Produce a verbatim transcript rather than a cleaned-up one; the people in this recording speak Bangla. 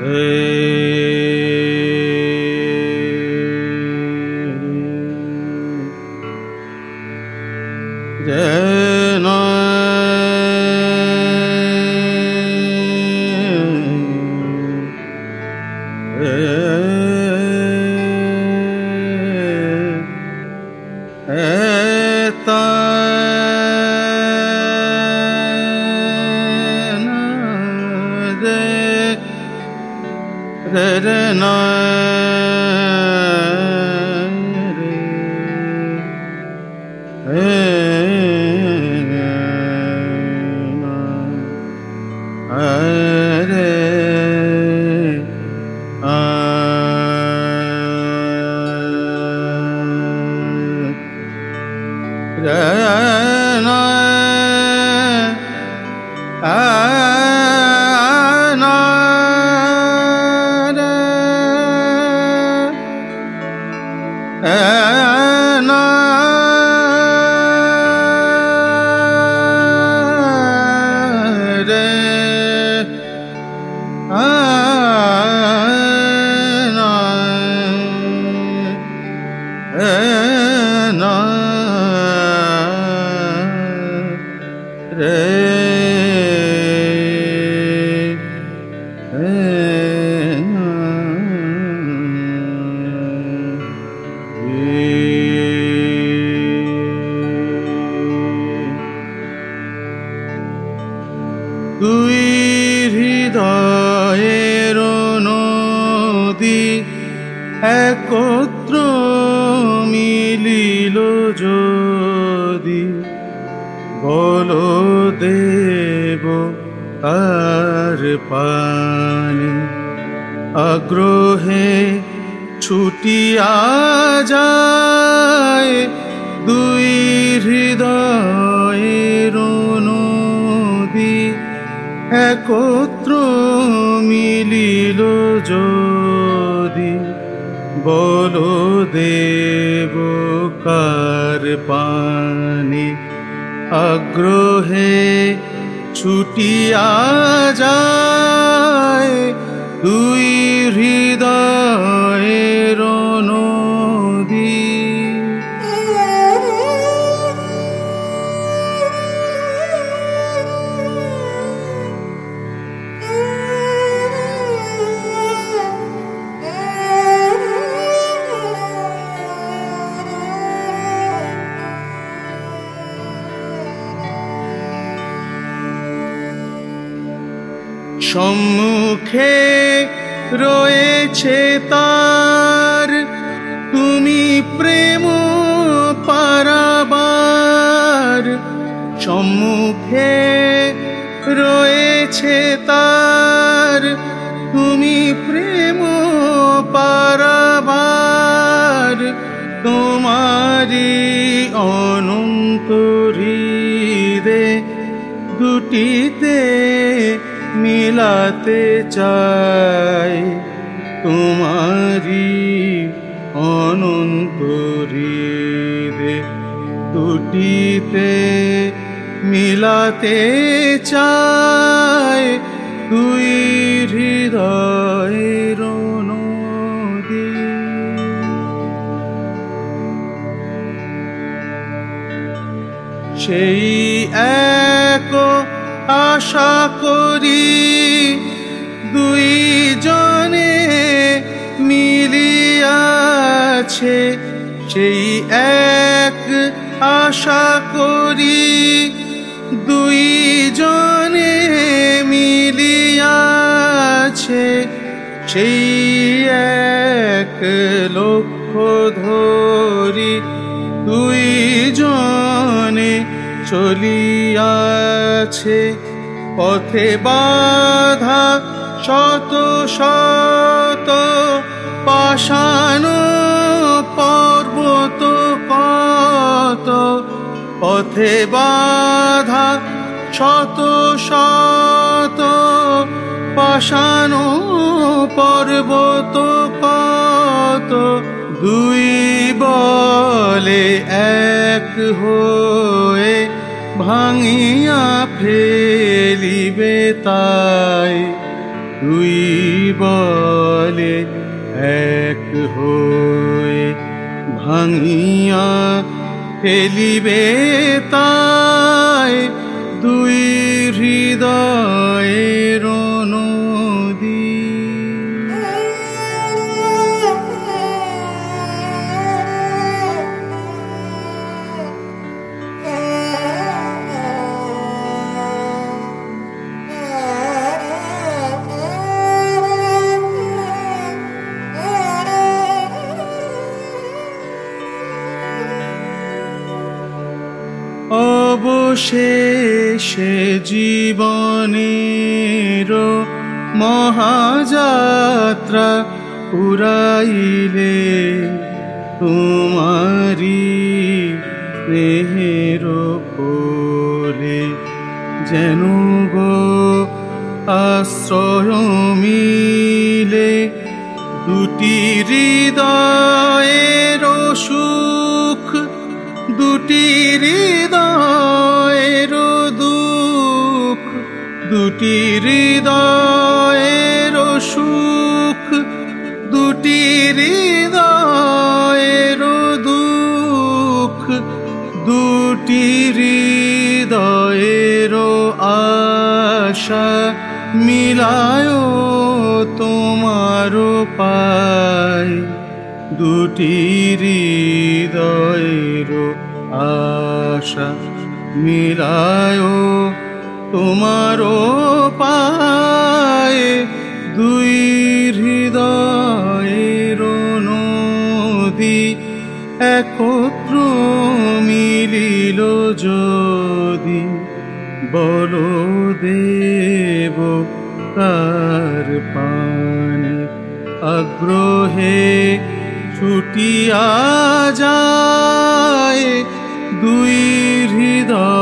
দুই হৃদয়ের নদী একত্র মিলিল যদি, বলো দেব আর পানি আগ্রহে ছুটিয়া যায়। দুই হৃদয়ের নদী একত্র মিলিল যদি, বলো দেব কার পানি আগ্রহে ছুটিয়া যায়। দুই হৃদয়ের নদী সম্মুখে রয়েছে তার, তুমি প্রেম পারাবার। সম্মুখে রয়েছে তার, তুমি প্রেম পারাবার। তোমারি অনন্ত হৃদে দুটিতে মিলাতে চাই। তোমারি অনন্ত হৃদে দুটিতে মিলাতে চাই। দুই হৃদয়ের নদী সেই এক আশা করি, দুই জনে মিলিয়াছে। সেই এক আশা করি, দুই জনে মিলিয়াছে। সেই এক লক্ষ্য ধরি দুই জনে চলিয়াছে। পথে বাধা শত শত পাষাণ পর্বত কত। পথে বাধা শত শত পাষাণ পর্বত কত। দুই বলে এক হয়ে ভাঙিয়া ফেলিবে তাই। দুই বলে এক হয়ে ভাঙিয়া ফেলিবে তাই দুই হৃদয়ের নদী। অবশেষে জীবনের মহাযাত্রা পুরাইলে তোমারি স্নেহের কোলে যেন গো আশ্রয় মিলে দুটি হৃদয়ের সুখ দুটি হৃদয়ের দুঃখ দুটি হৃদয়ের সুখ দুটি হৃদয়ের দুঃখ দুটি হৃদয়ের আশা মিলায় তোমার পায় দুটি হৃদয়ের আশা মিলায় তোমার পায় দুই হৃদয়ের নদী একত্র মিলিল যদি বলো দেব তার পানে আগ্রহে ছুটিয়া যায় দুই হৃদয়